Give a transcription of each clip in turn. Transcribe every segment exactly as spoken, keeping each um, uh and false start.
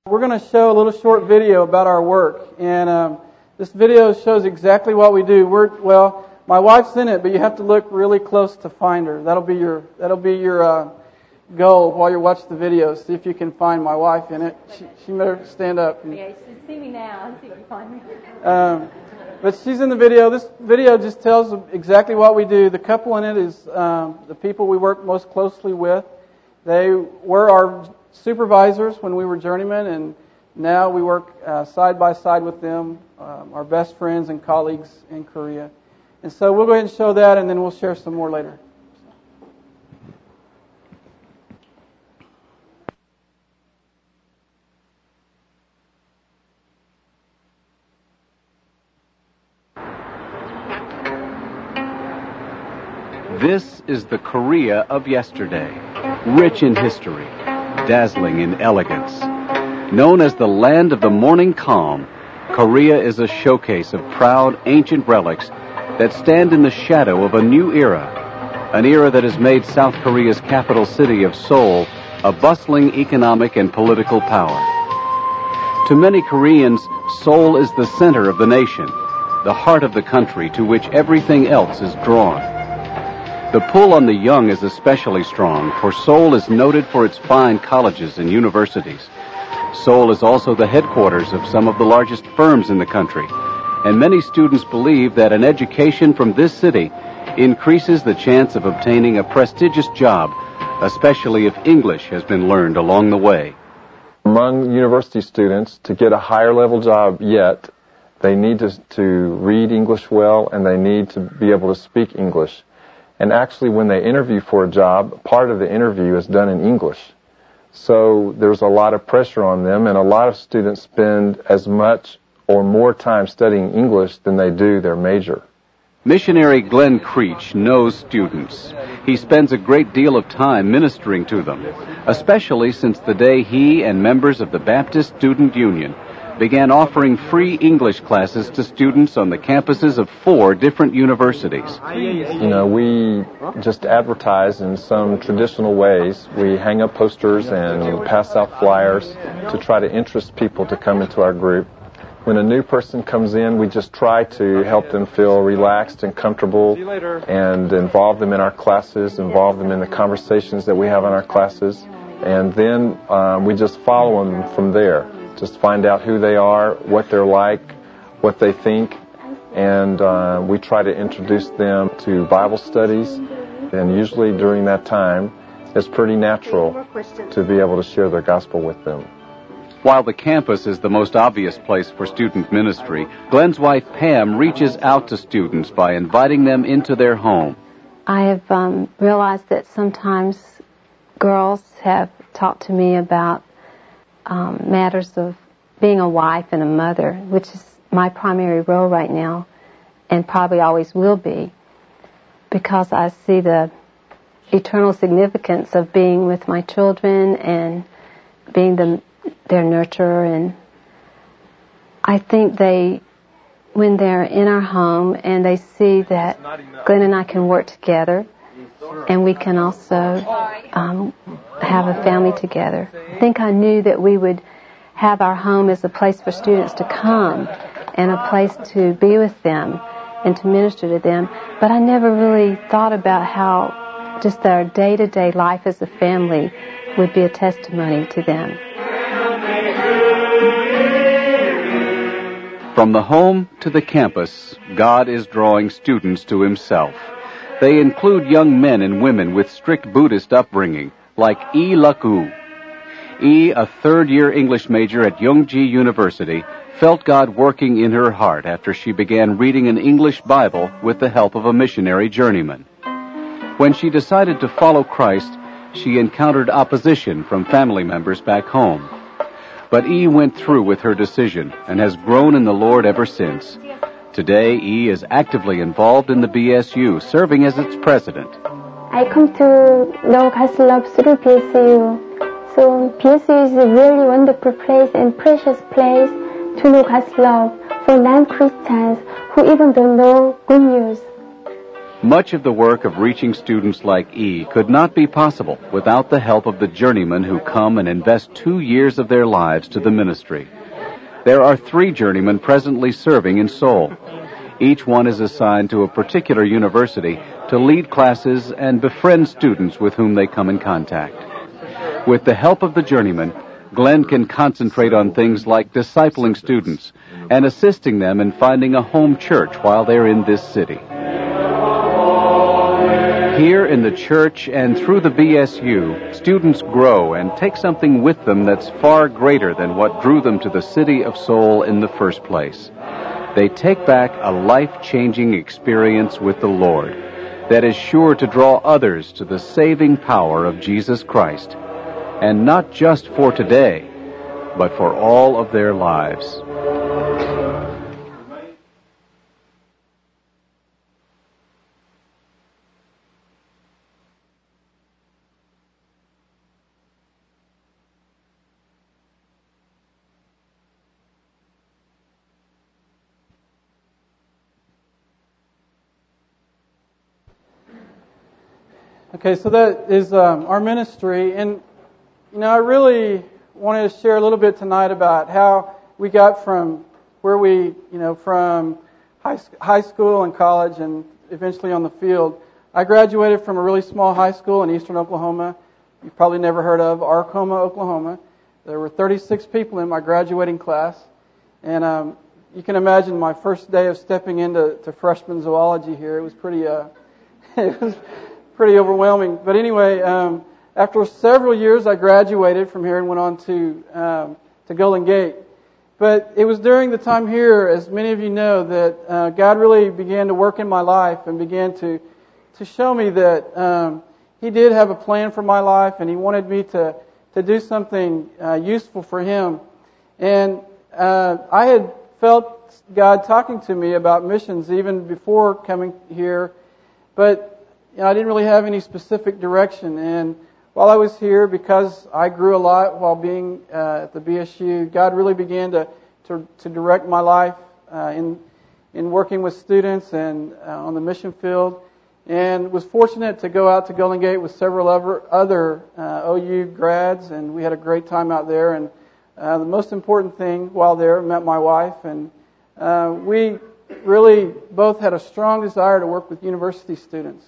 We're going to show a little short video about our work, and um, this video shows exactly what we do. We're well, my wife's in it, but you have to look really close to find her. That'll be your that'll be your uh, goal while you're watching the video. See if you can find my wife in it. She, she better stand up. And, yeah, you should see me now. See if you find me. Um, but she's in the video. This video just tells exactly what we do. The couple in it is um, the people we work most closely with. They were our supervisors when we were journeymen, and now we work uh, side by side with them, um, our best friends and colleagues in Korea. And so we'll go ahead and show that, and then we'll share some more later. This is the Korea of yesterday, rich in history, dazzling in elegance. Known as the land of the morning calm, Korea is a showcase of proud, ancient relics that stand in the shadow of a new era, an era that has made South Korea's capital city of Seoul a bustling economic and political power. To many Koreans, Seoul is the center of the nation, the heart of the country to which everything else is drawn. The pull on the young is especially strong, for Seoul is noted for its fine colleges and universities. Seoul is also the headquarters of some of the largest firms in the country, and many students believe that an education from this city increases the chance of obtaining a prestigious job, especially if English has been learned along the way. Among university students, to get a higher level job yet, they need to, to read English well, and they need to be able to speak English. And actually, when they interview for a job, part of the interview is done in English. So there's a lot of pressure on them, and a lot of students spend as much or more time studying English than they do their major. Missionary Glenn Creech knows students. He spends a great deal of time ministering to them, especially since the day he and members of the Baptist Student Union began offering free English classes to students on the campuses of four different universities. You know, we just advertise in some traditional ways. We hang up posters and pass out flyers to try to interest people to come into our group. When a new person comes in, we just try to help them feel relaxed and comfortable and involve them in our classes, involve them in the conversations that we have in our classes, and then um, we just follow them from there. Just find out who they are, what they're like, what they think, and uh, we try to introduce them to Bible studies. And usually during that time, it's pretty natural to be able to share the gospel with them. While the campus is the most obvious place for student ministry, Glenn's wife Pam reaches out to students by inviting them into their home. I have um, realized that sometimes girls have talked to me about Um, matters of being a wife and a mother, which is my primary role right now, and probably always will be, because I see the eternal significance of being with my children and being the, their nurturer. And I think they, when they're in our home and they see that Glenn and I can work together, and we can also um, have a family together. I think I knew that we would have our home as a place for students to come and a place to be with them and to minister to them. But I never really thought about how just our day-to-day life as a family would be a testimony to them. From the home to the campus, God is drawing students to Himself. They include young men and women with strict Buddhist upbringing, like Yi Luk-u. Yi, a third-year English major at Yongji University, felt God working in her heart after she began reading an English Bible with the help of a missionary journeyman. When she decided to follow Christ, she encountered opposition from family members back home. But Yi went through with her decision and has grown in the Lord ever since. Today, Yi is actively involved in the B S U, serving as its president. I come to know God's love through B S U. So B S U is a very wonderful place and precious place to know God's love for non-Christians who even don't know good news. Much of the work of reaching students like E could not be possible without the help of the journeymen who come and invest two years of their lives to the ministry. There are three journeymen presently serving in Seoul. Each one is assigned to a particular university to lead classes and befriend students with whom they come in contact. With the help of the journeymen, Glenn can concentrate on things like discipling students and assisting them in finding a home church while they're in this city. Here in the church and through the B S U, students grow and take something with them that's far greater than what drew them to the city of Seoul in the first place. They take back a life-changing experience with the Lord that is sure to draw others to the saving power of Jesus Christ, and not just for today, but for all of their lives. Okay, so that is um, our ministry, and you know, I really wanted to share a little bit tonight about how we got from where we, you know, from high, high school and college and eventually on the field. I graduated from a really small high school in eastern Oklahoma. You've probably never heard of Arkoma, Oklahoma. There were thirty-six people in my graduating class, and um, you can imagine my first day of stepping into to freshman zoology here. It was pretty, uh, it was pretty overwhelming. But anyway, um, after several years, I graduated from here and went on to um, to Golden Gate. But it was during the time here, as many of you know, that uh, God really began to work in my life and began to to show me that um, He did have a plan for my life, and He wanted me to to do something uh, useful for Him. And uh, I had felt God talking to me about missions even before coming here, but you know, I didn't really have any specific direction. And while I was here, because I grew a lot while being uh, at the B S U, God really began to to, to direct my life uh, in in working with students and uh, on the mission field, and was fortunate to go out to Golden Gate with several other, other uh, O U grads, and we had a great time out there. And uh, the most important thing while there, met my wife, and uh, we really both had a strong desire to work with university students.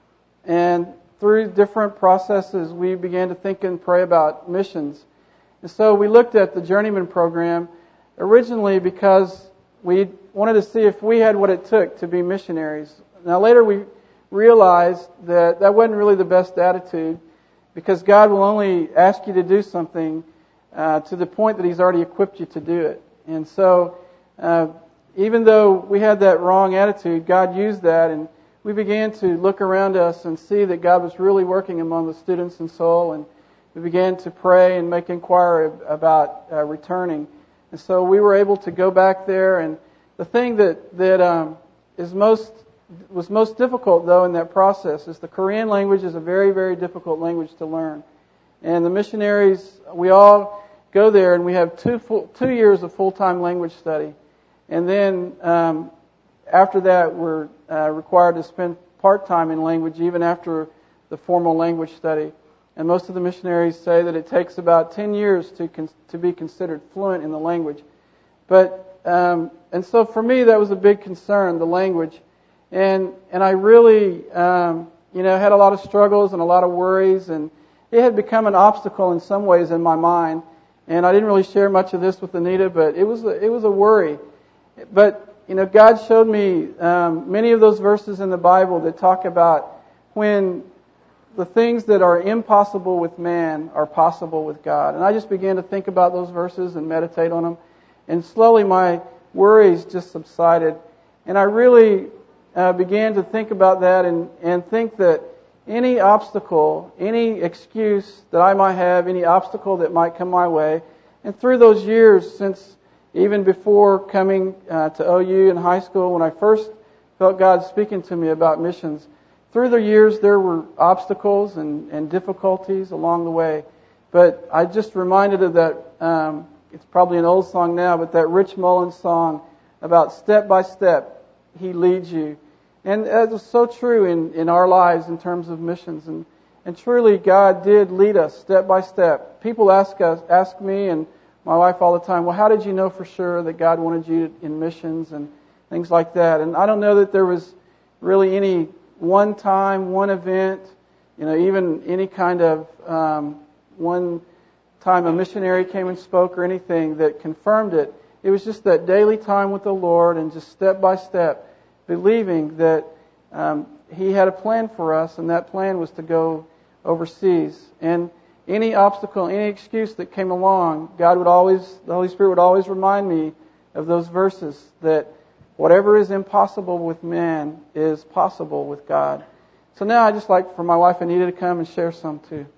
And through different processes, we began to think and pray about missions. And so we looked at the Journeyman program originally because we wanted to see if we had what it took to be missionaries. Now later we realized that that wasn't really the best attitude, because God will only ask you to do something uh, to the point that He's already equipped you to do it. And so uh, even though we had that wrong attitude, God used that, and we began to look around us and see that God was really working among the students in Seoul, and we began to pray and make inquiry about uh, returning. And so we were able to go back there, and the thing that that um, is most was most difficult though in that process is the Korean language is a very very difficult language to learn, and the missionaries, we all go there and we have two full, two years of full time language study, and then um, after that we're Uh, required to spend part-time in language even after the formal language study. And most of the missionaries say that it takes about ten years to con- to be considered fluent in the language. But um, and so for me that was a big concern, the language, and and I really um, you know had a lot of struggles and a lot of worries, and it had become an obstacle in some ways in my mind. And I didn't really share much of this with Anita, but it was a, it was a worry. But you know, God showed me um, many of those verses in the Bible that talk about when the things that are impossible with man are possible with God. And I just began to think about those verses and meditate on them. And slowly my worries just subsided. And I really uh, began to think about that and, and think that any obstacle, any excuse that I might have, any obstacle that might come my way, and through those years since even before coming uh, to O U in high school, when I first felt God speaking to me about missions, through the years there were obstacles and, and difficulties along the way. But I just reminded of that, um, it's probably an old song now, but that Rich Mullins song about step by step He leads you. And that was so true in, in our lives in terms of missions. And, and truly, God did lead us step by step. People ask us, ask me and my wife all the time, well, how did you know for sure that God wanted you in missions and things like that? And I don't know that there was really any one time, one event, you know, even any kind of um, one time a missionary came and spoke or anything that confirmed it. It was just that daily time with the Lord and just step by step, believing that um, He had a plan for us, and that plan was to go overseas. And any obstacle, any excuse that came along, God would always, the Holy Spirit would always remind me of those verses that whatever is impossible with man is possible with God. So now I just like for my wife Anita to come and share some too.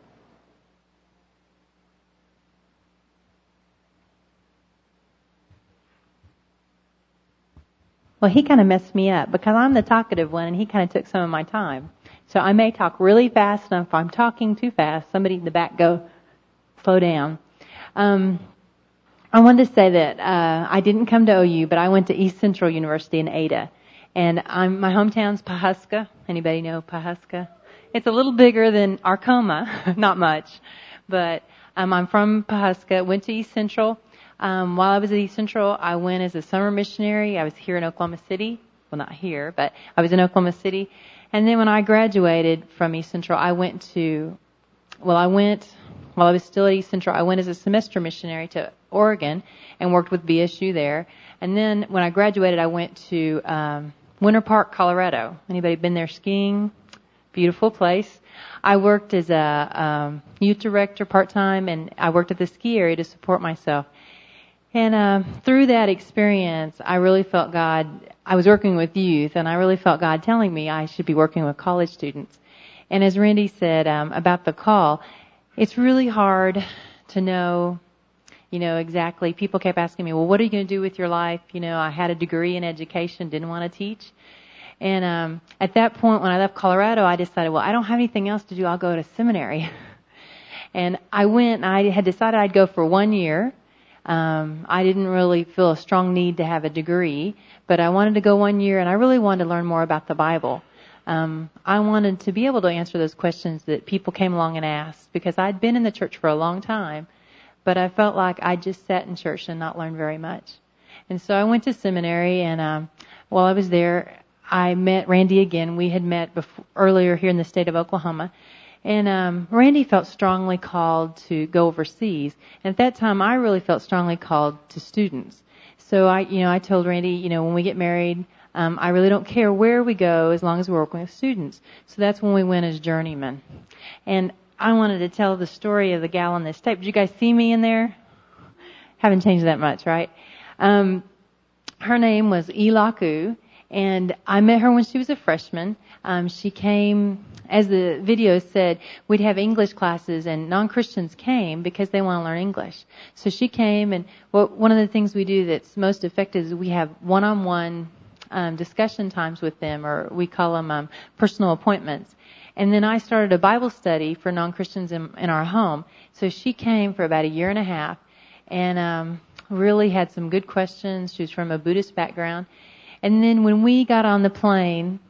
Well, he kind of messed me up because I'm the talkative one and he kind of took some of my time. So I may talk really fast, and if I'm talking too fast, somebody in the back go, slow down. Um, I wanted to say that uh, I didn't come to O U, but I went to East Central University in Ada. And I'm, my hometown's Pawhuska. Anybody know Pawhuska? It's a little bigger than Arcoma, not much. But um, I'm from Pawhuska, went to East Central. Um, while I was at East Central, I went as a summer missionary. I was here in Oklahoma City. Well, not here, but I was in Oklahoma City. And then when I graduated from East Central, I went to, well, I went, while I was still at East Central, I went as a semester missionary to Oregon and worked with B S U there. And then when I graduated, I went to um, Winter Park, Colorado. Anybody been there skiing? Beautiful place. I worked as a um, youth director part-time, and I worked at the ski area to support myself. And uh, through that experience, I really felt God, I was working with youth, and I really felt God telling me I should be working with college students. And as Randy said um, about the call, it's really hard to know, you know, exactly. People kept asking me, well, what are you going to do with your life? You know, I had a degree in education, didn't want to teach. And um, at that point, when I left Colorado, I decided, well, I don't have anything else to do. I'll go to seminary. And I went, and I had decided I'd go for one year. Um, I didn't really feel a strong need to have a degree, but I wanted to go one year, and I really wanted to learn more about the Bible. Um, I wanted to be able to answer those questions that people came along and asked, because I'd been in the church for a long time, but I felt like I just sat in church and not learned very much. And so I went to seminary, and um, while I was there, I met Randy again. We had met before, earlier here in the state of Oklahoma. And um, Randy felt strongly called to go overseas. And at that time, I really felt strongly called to students. So I, you know, I told Randy, you know, when we get married, um, I really don't care where we go as long as we're working with students. So that's when we went as journeymen. And I wanted to tell the story of the gal on this tape. Did you guys see me in there? Haven't changed that much, right? Um, her name was Ilaku, and I met her when she was a freshman. Um, she came, as the video said, we'd have English classes, and non-Christians came because they want to learn English. So she came, and what, one of the things we do that's most effective is we have one-on-one um, discussion times with them, or we call them um, personal appointments. And then I started a Bible study for non-Christians in, in our home. So she came for about a year and a half, and um, really had some good questions. She was from a Buddhist background. And then when we got on the plane,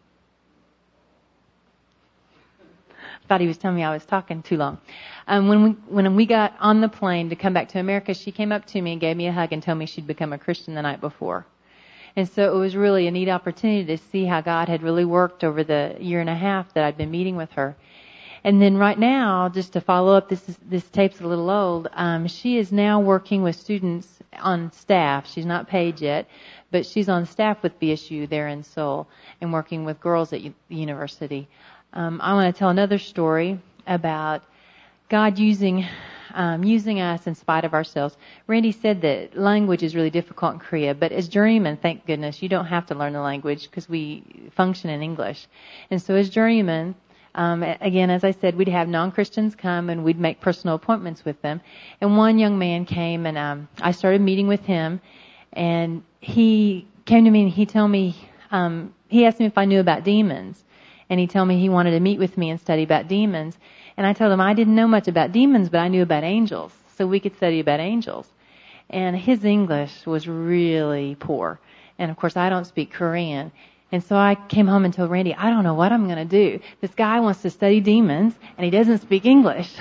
I thought he was telling me I was talking too long. Um, when we when we got on the plane to come back to America, she came up to me and gave me a hug and told me she'd become a Christian the night before. And so it was really a neat opportunity to see how God had really worked over the year and a half that I'd been meeting with her. And then right now, just to follow up, this is, this tape's a little old. Um, she is now working with students on staff. She's not paid yet, but she's on staff with B S U there in Seoul and working with girls at u- the university. Um, I want to tell another story about God using um, using us in spite of ourselves. Randy said that language is really difficult in Korea, but as journeymen, thank goodness, you don't have to learn the language because we function in English. And so as journeymen, Um, again, as I said, we'd have non-Christians come and we'd make personal appointments with them. And one young man came and um, I started meeting with him, and he came to me and he told me, um, he asked me if I knew about demons, and he told me he wanted to meet with me and study about demons. And I told him I didn't know much about demons, but I knew about angels, so we could study about angels. And his English was really poor, and of course I don't speak Korean. And so I came home and told Randy, I don't know what I'm going to do. This guy wants to study demons, and he doesn't speak English.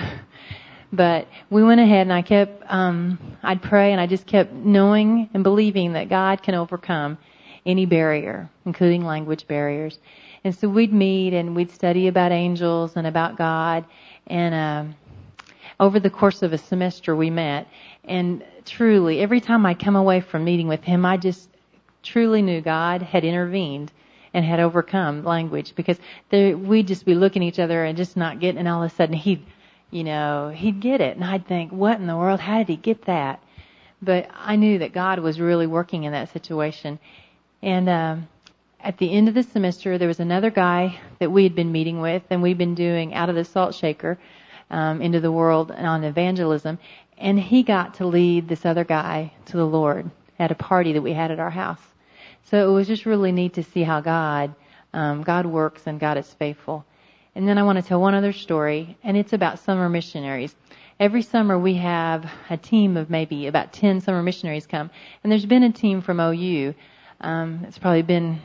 But we went ahead, and I kept, um, I'd pray, and I just kept knowing and believing that God can overcome any barrier, including language barriers. And so we'd meet, and we'd study about angels and about God. And um, over the course of a semester, we met. And truly, every time I'd come away from meeting with him, I just truly knew God had intervened and had overcome language, because there, we'd just be looking at each other and just not getting, and all of a sudden he'd, you know, he'd get it. And I'd think, what in the world? How did he get that? But I knew that God was really working in that situation. And um, at the end of the semester, there was another guy that we had been meeting with, and we'd been doing Out of the Salt Shaker um, into the world on evangelism. And he got to lead this other guy to the Lord at a party that we had at our house. So it was just really neat to see how God, um, God works and God is faithful. And then I want to tell one other story, and it's about summer missionaries. Every summer we have a team of maybe about ten summer missionaries come, and there's been a team from O U. Um, it's probably been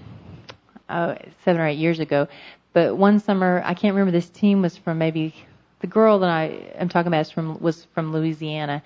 oh, seven or eight years ago. But one summer, I can't remember, this team was from maybe, the girl that I am talking about is from, was from Louisiana.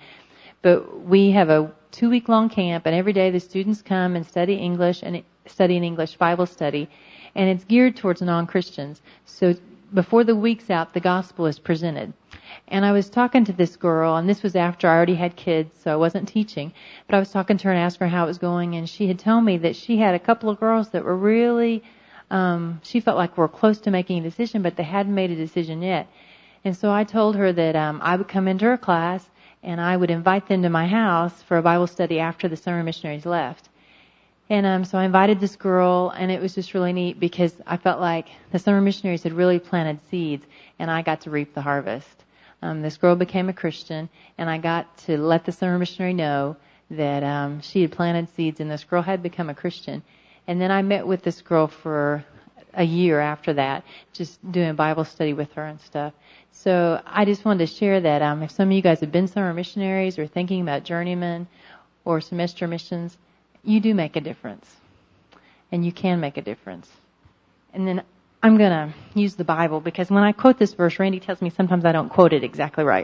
But we have a two-week-long camp, and every day the students come and study English and study an English Bible study, and it's geared towards non-Christians. So before the week's out, the gospel is presented. And I was talking to this girl, and this was after I already had kids, so I wasn't teaching, but I was talking to her and asked her how it was going, and she had told me that she had a couple of girls that were really, um, she felt like were close to making a decision, but they hadn't made a decision yet. And so I told her that um, I would come into her class, and I would invite them to my house for a Bible study after the summer missionaries left. And um, so I invited this girl, and it was just really neat because I felt like the summer missionaries had really planted seeds, and I got to reap the harvest. Um, this girl became a Christian, and I got to let the summer missionary know that um, she had planted seeds, and this girl had become a Christian. And then I met with this girl for a year after that, just doing Bible study with her and stuff. So I just wanted to share that um, if some of you guys have been summer missionaries or thinking about journeyman or semester missions, you do make a difference. And you can make a difference. And then I'm going to use the Bible, because when I quote this verse, Randy tells me sometimes I don't quote it exactly right.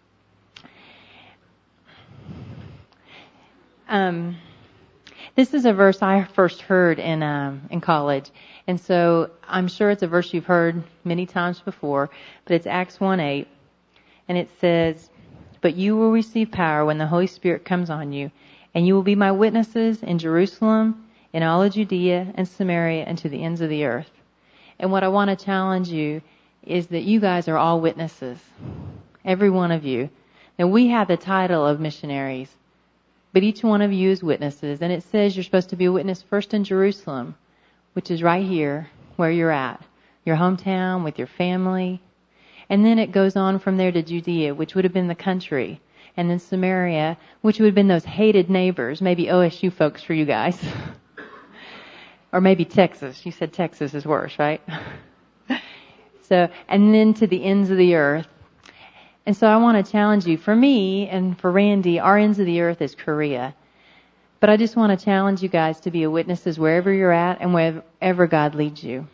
Um, this is a verse I first heard in um, in college. And so I'm sure it's a verse you've heard many times before, but it's Acts one eight. And it says, "But you will receive power when the Holy Spirit comes on you, and you will be my witnesses in Jerusalem, in all of Judea and Samaria, and to the ends of the earth." And what I want to challenge you is that you guys are all witnesses. Every one of you. Now, we have the title of missionaries, but each one of you is witnesses. And it says you're supposed to be a witness first in Jerusalem, which is right here where you're at, your hometown, with your family. And then it goes on from there to Judea, which would have been the country. And then Samaria, which would have been those hated neighbors, maybe O S U folks for you guys. Or maybe Texas. You said Texas is worse, right? So, and then to the ends of the earth. And so I want to challenge you. For me and for Randy, our ends of the earth is Korea. But I just want to challenge you guys to be a witnesses wherever you're at and wherever God leads you.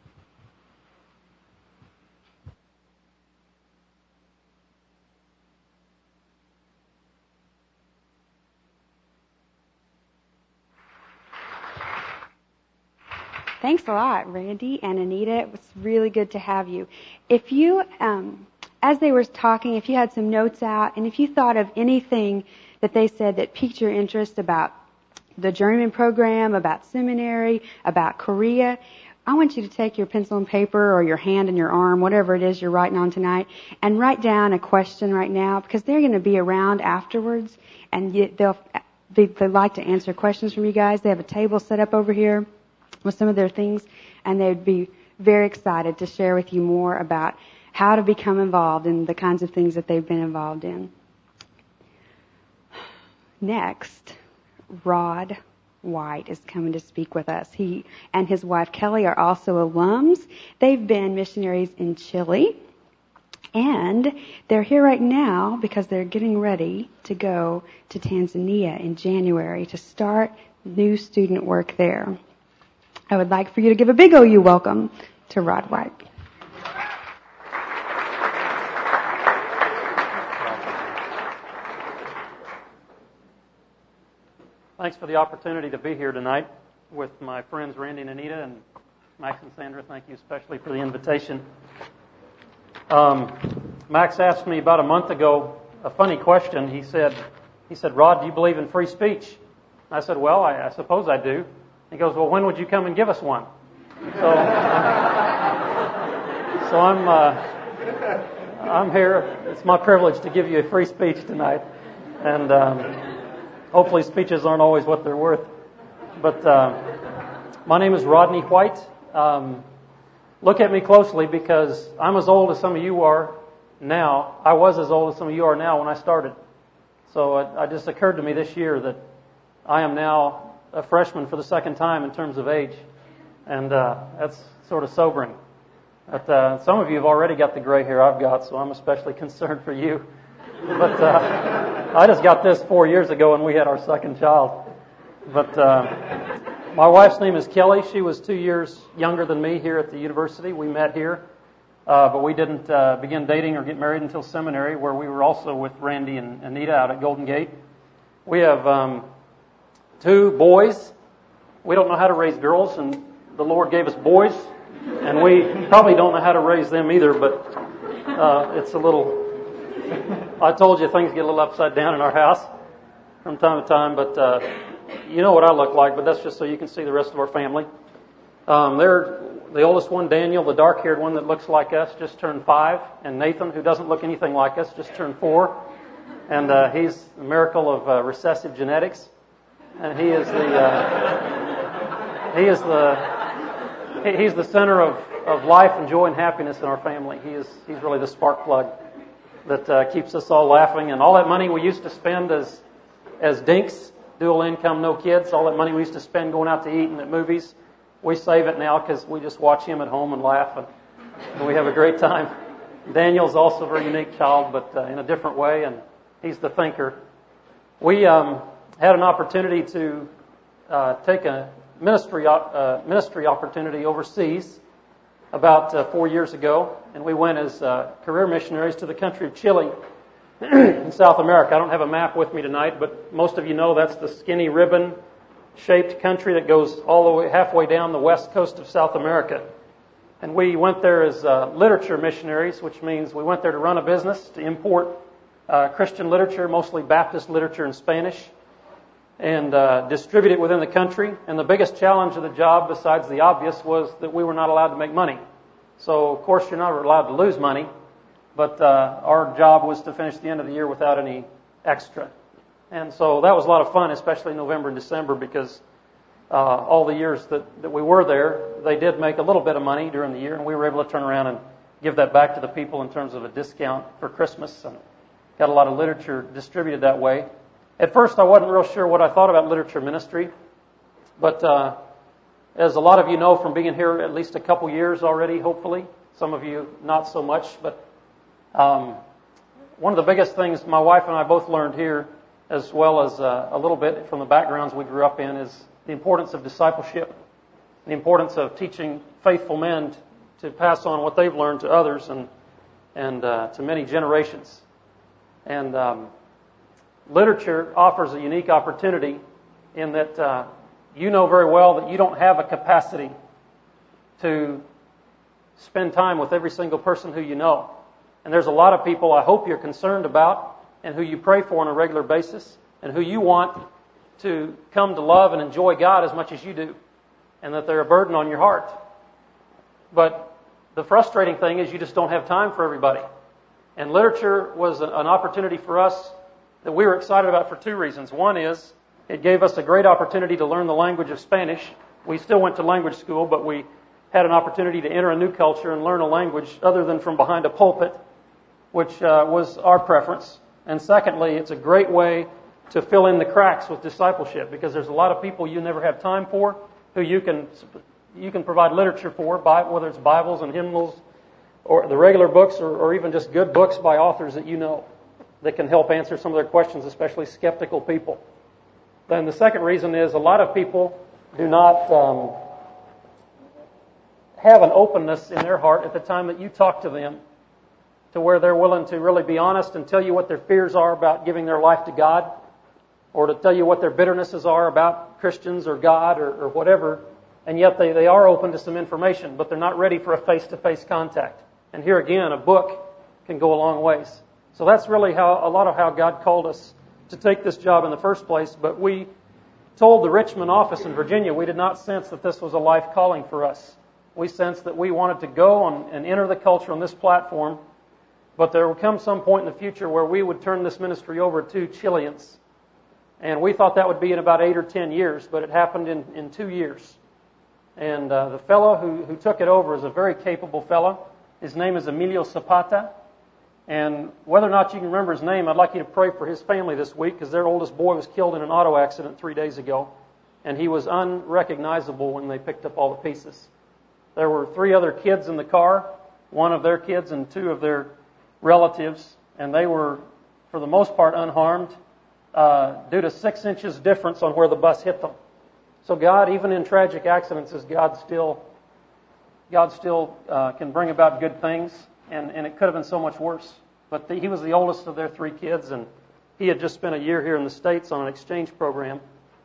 Thanks a lot, Randy and Anita. It was really good to have you. If you, um, as they were talking, if you had some notes out, and if you thought of anything that they said that piqued your interest about the journeyman program, about seminary, about Korea, I want you to take your pencil and paper or your hand and your arm, whatever it is you're writing on tonight, and write down a question right now, because they're going to be around afterwards, and they'll they, they like to answer questions from you guys. They have a table set up over here with some of their things, and they'd be very excited to share with you more about how to become involved in the kinds of things that they've been involved in. Next, Rod White is coming to speak with us. He and his wife Kelly are also alums. They've been missionaries in Chile, and they're here right now because they're getting ready to go to Tanzania in January to start new student work there. I would like for you to give a big O U welcome to Rod White. Thanks for the opportunity to be here tonight with my friends Randy and Anita, and Max and Sandra. Thank you especially for the invitation. Um, Max asked me about a month ago a funny question. He said, "He said, Rod, do you believe in free speech?" I said, "Well, I, I suppose I do." He goes, "Well, when would you come and give us one?" So, so I'm uh, I'm here. It's my privilege to give you a free speech tonight, and um, hopefully speeches aren't always what they're worth. But uh, my name is Rodney White. Um, look at me closely, because I'm as old as some of you are now. I was as old as some of you are now when I started. So it, it just occurred to me this year that I am now a freshman for the second time in terms of age. And uh, that's sort of sobering. But uh, some of you have already got the gray hair I've got, so I'm especially concerned for you. But uh, I just got this four years ago when we had our second child. But uh, my wife's name is Kelly. She was two years younger than me here at the university. We met here, uh, but we didn't uh, begin dating or get married until seminary, where we were also with Randy and Anita out at Golden Gate. We have um, two boys. We don't know how to raise girls, and the Lord gave us boys, and we probably don't know how to raise them either, but uh, it's a little... I told you things get a little upside down in our house from time to time, but uh, you know what I look like, but that's just so you can see the rest of our family. Um, they're the oldest one, Daniel, the dark-haired one that looks like us, just turned five, and Nathan, who doesn't look anything like us, just turned four, and uh, he's the miracle of uh, recessive genetics, and he is the uh, he is the he, he's the center of, of life and joy and happiness in our family. He is he's really the spark plug that uh, keeps us all laughing. And all that money we used to spend as as dinks, dual income, no kids, all that money we used to spend going out to eat and at movies, we save it now because we just watch him at home and laugh, and, and we have a great time. Daniel's also a very unique child, but uh, in a different way, and he's the thinker. We um, had an opportunity to uh, take a ministry uh, ministry opportunity overseas about uh, four years ago, and we went as uh, career missionaries to the country of Chile in South America. I don't have a map with me tonight, but most of you know that's the skinny ribbon-shaped country that goes all the way halfway down the west coast of South America. And we went there as uh, literature missionaries, which means we went there to run a business, to import uh, Christian literature, mostly Baptist literature in Spanish, and uh, distribute it within the country. And the biggest challenge of the job, besides the obvious, was that we were not allowed to make money. So, of course, you're not allowed to lose money, but uh, our job was to finish the end of the year without any extra. And so that was a lot of fun, especially in November and December, because uh, all the years that, that we were there, they did make a little bit of money during the year, and we were able to turn around and give that back to the people in terms of a discount for Christmas, and got a lot of literature distributed that way. At first, I wasn't real sure what I thought about literature ministry, but uh, as a lot of you know from being here at least a couple years already, hopefully, some of you not so much, but um, one of the biggest things my wife and I both learned here, as well as uh, a little bit from the backgrounds we grew up in, is the importance of discipleship, the importance of teaching faithful men to pass on what they've learned to others and and uh, to many generations. And um, literature offers a unique opportunity in that uh, you know very well that you don't have a capacity to spend time with every single person who you know. And there's a lot of people I hope you're concerned about and who you pray for on a regular basis and who you want to come to love and enjoy God as much as you do, and that they're a burden on your heart. But the frustrating thing is you just don't have time for everybody. And literature was an opportunity for us that we were excited about for two reasons. One is it gave us a great opportunity to learn the language of Spanish. We still went to language school, but we had an opportunity to enter a new culture and learn a language other than from behind a pulpit, which uh, was our preference. And secondly, it's a great way to fill in the cracks with discipleship, because there's a lot of people you never have time for who you can you can provide literature for, whether it's Bibles and hymnals or the regular books, or, or even just good books by authors that you know that can help answer some of their questions, especially skeptical people. Then the second reason is a lot of people do not um, have an openness in their heart at the time that you talk to them, to where they're willing to really be honest and tell you what their fears are about giving their life to God, or to tell you what their bitternesses are about Christians or God or, or whatever, and yet they, they are open to some information, but they're not ready for a face-to-face contact. And here again, a book can go a long ways. So that's really how a lot of how God called us to take this job in the first place, but we told the Richmond office in Virginia we did not sense that this was a life calling for us. We sensed that we wanted to go on and enter the culture on this platform, but there would come some point in the future where we would turn this ministry over to Chileans. And we thought that would be in about eight or ten years, but it happened in, in two years. And uh, the fellow who, who took it over is a very capable fellow. His name is Emilio Zapata. And whether or not you can remember his name, I'd like you to pray for his family this week, because their oldest boy was killed in an auto accident three days ago. And he was unrecognizable when they picked up all the pieces. There were three other kids in the car, one of their kids and two of their relatives, and they were, for the most part, unharmed uh, due to six inches difference on where the bus hit them. So God, even in tragic accidents, is God still, God still uh, can bring about good things, and, and it could have been so much worse. But the, he was the oldest of their three kids, and he had just spent a year here in the States on an exchange program.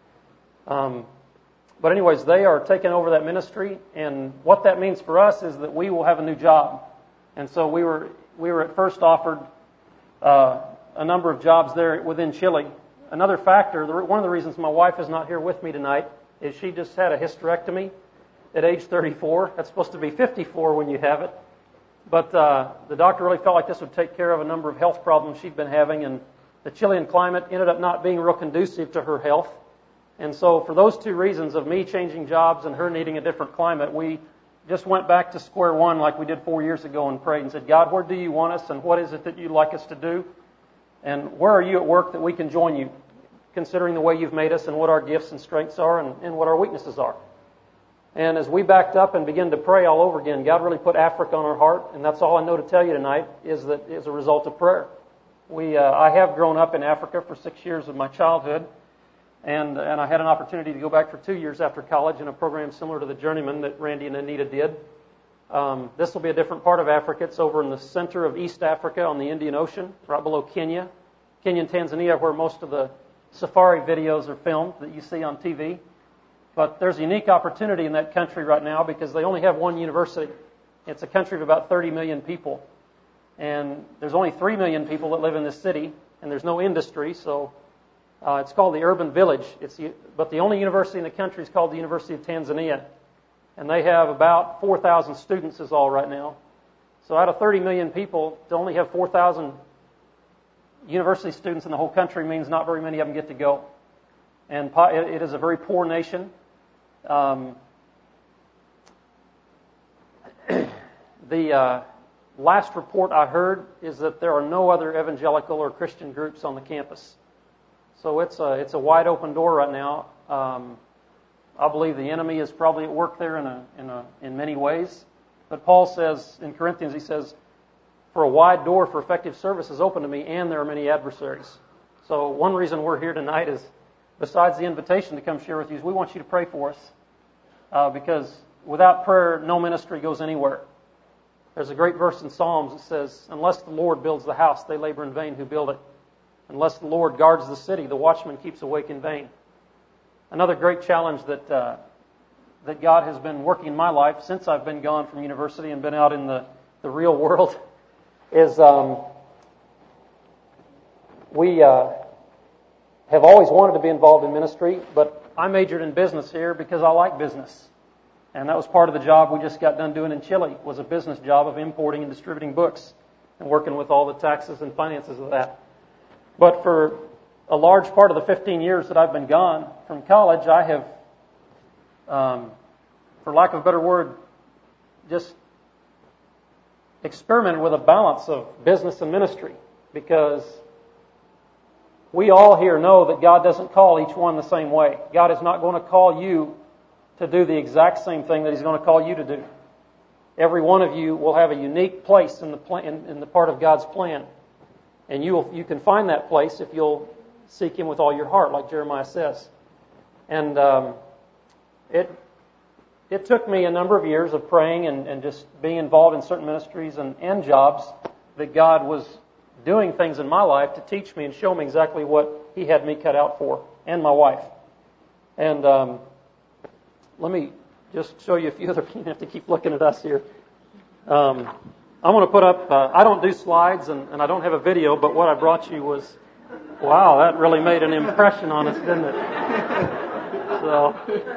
Um, but anyways, they are taking over that ministry, and what that means for us is that we will have a new job. And so we were we were at first offered uh, a number of jobs there within Chile. Another factor, one of the reasons my wife is not here with me tonight, is she just had a hysterectomy at age thirty-four. That's supposed to be fifty-four when you have it. But uh, the doctor really felt like this would take care of a number of health problems she'd been having, and the Chilean climate ended up not being real conducive to her health. And so for those two reasons of me changing jobs and her needing a different climate, we just went back to square one like we did four years ago and prayed and said, God, where do you want us, and what is it that you'd like us to do? And where are you at work that we can join you, considering the way you've made us and what our gifts and strengths are and, and what our weaknesses are. And as we backed up and began to pray all over again, God really put Africa on our heart, and that's all I know to tell you tonight, is that as a result of prayer. We, uh, I have grown up in Africa for six years of my childhood, and and I had an opportunity to go back for two years after college in a program similar to the Journeyman that Randy and Anita did. Um, this will be a different part of Africa. It's over in the center of East Africa on the Indian Ocean, right below Kenya. Kenya and Tanzania, where most of the safari videos are filmed that you see on T V. But there's a unique opportunity in that country right now because they only have one university. It's a country of about thirty million people. And there's only three million people that live in this city, and there's no industry, so uh, it's called the Urban Village. It's the, but the only university in the country is called the University of Tanzania. And they have about four thousand students is all right now. So out of thirty million people, to only have four thousand university students in the whole country means not very many of them get to go. And it is a very poor nation. Um, the uh, last report I heard is that there are no other evangelical or Christian groups on the campus. So it's a, it's a wide open door right now. Um, I believe the enemy is probably at work there in a, in a, in many ways. But Paul says in Corinthians, he says, for a wide door for effective service is open to me, and there are many adversaries. So one reason we're here tonight is, besides the invitation to come share with you, is we want you to pray for us. Uh, because without prayer, no ministry goes anywhere. There's a great verse in Psalms that says, unless the Lord builds the house, they labor in vain who build it. Unless the Lord guards the city, the watchman keeps awake in vain. Another great challenge that uh, that God has been working in my life since I've been gone from university and been out in the, the real world is um, we uh, have always wanted to be involved in ministry, but I majored in business here because I like business. And that was part of the job we just got done doing in Chile, was a business job of importing and distributing books and working with all the taxes and finances of that. But for a large part of the fifteen years that I've been gone from college, I have, um, for lack of a better word, just experimented with a balance of business and ministry, because we all here know that God doesn't call each one the same way. God is not going to call you to do the exact same thing that He's going to call you to do. Every one of you will have a unique place in the plan, in, in the part of God's plan. And you will, you can find that place if you'll seek Him with all your heart, like Jeremiah says. And um, it it took me a number of years of praying and, and just being involved in certain ministries and, and jobs that God was doing things in my life to teach me and show me exactly what He had me cut out for, and my wife. And um, let me just show you a few other. You have to keep looking at us here. Um, I'm going to put up. Uh, I don't do slides, and, and I don't have a video. But what I brought you was, wow, that really made an impression on us, didn't it? So,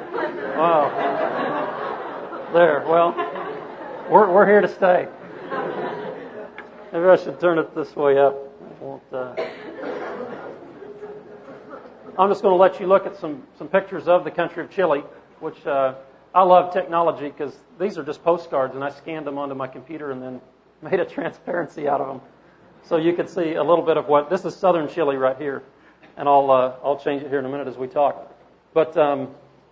wow. There. Well, we're we're here to stay. Maybe I should turn it this way up. I won't, uh... I'm just going to let you look at some, some pictures of the country of Chile, which uh, I love technology because these are just postcards, and I scanned them onto my computer and then made a transparency out of them. So you can see a little bit of what, this is southern Chile right here, and I'll uh, I'll change it here in a minute as we talk. But um,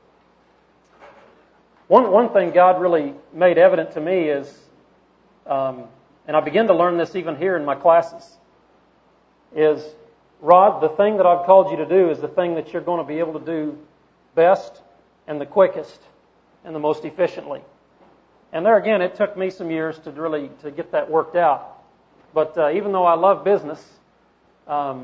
one one thing God really made evident to me is, um, and I begin to learn this even here in my classes, is, Rod, the thing that I've called you to do is the thing that you're going to be able to do best and the quickest and the most efficiently. And there again, it took me some years to really to get that worked out. But uh, even though I love business, um,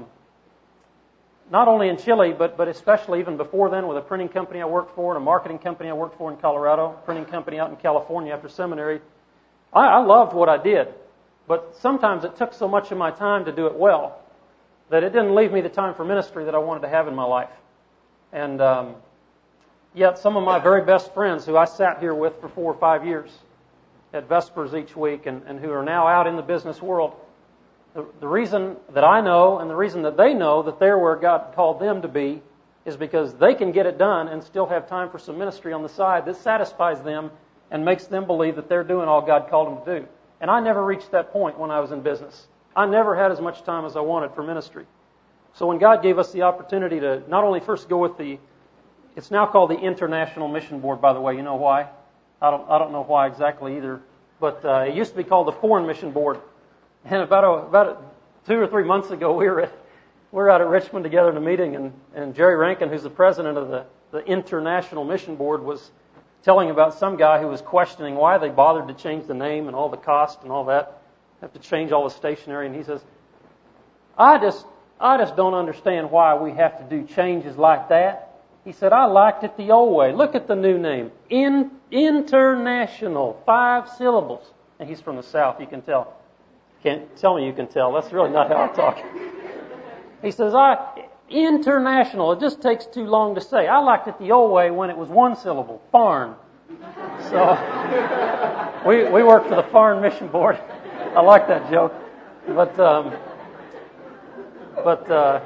not only in Chile, but but especially even before then with a printing company I worked for and a marketing company I worked for in Colorado, a printing company out in California after seminary, I, I loved what I did. But sometimes it took so much of my time to do it well that it didn't leave me the time for ministry that I wanted to have in my life. And um, yet some of my very best friends who I sat here with for four or five years at Vespers each week and, and who are now out in the business world, the, the reason that I know and the reason that they know that they're where God called them to be is because they can get it done and still have time for some ministry on the side that satisfies them and makes them believe that they're doing all God called them to do. And I never reached that point when I was in business. I never had as much time as I wanted for ministry. So when God gave us the opportunity to not only first go with the, it's now called the International Mission Board, by the way. You know why? I don't I don't know why exactly either. But uh, it used to be called the Foreign Mission Board. And about a, about a, two or three months ago, we were at, we were out at Richmond together in a meeting, and, and Jerry Rankin, who's the president of the, the International Mission Board, was telling about some guy who was questioning why they bothered to change the name and all the cost and all that. Have to change all the stationery, and he says, I just I just don't understand why we have to do changes like that. He said, I liked it the old way. Look at the new name. In, international. Five syllables. And he's from the South, you can tell. Can't tell me you can tell. That's really not how I talk. He says, I international. It just takes too long to say. I liked it the old way when it was one syllable. Foreign. So we we work for the Foreign Mission Board. I like that joke. But um, but uh,